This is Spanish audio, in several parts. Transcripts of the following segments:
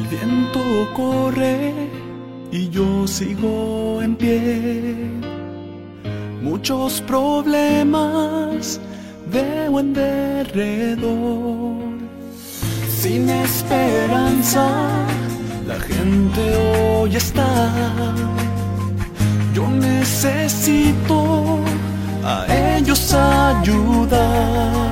viento corre y yo sigo en pie. Muchos problemas veo en derredor. Sin esperanza, la gente hoy está. Yo necesito a ellos ayudar.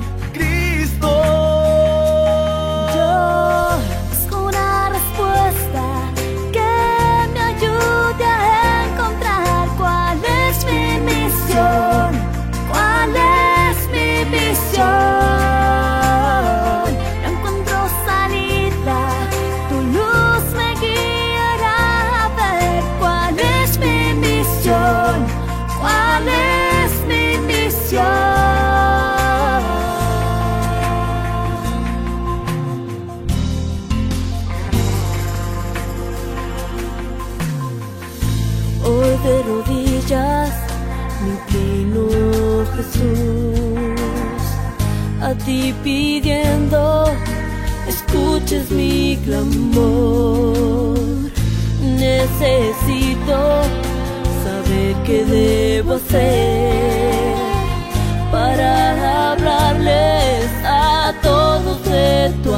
Hoy de rodillas me inclino, Jesús, a ti pidiendo escuches mi clamor. Necesito saber qué debo hacer para hablarles a todos de tu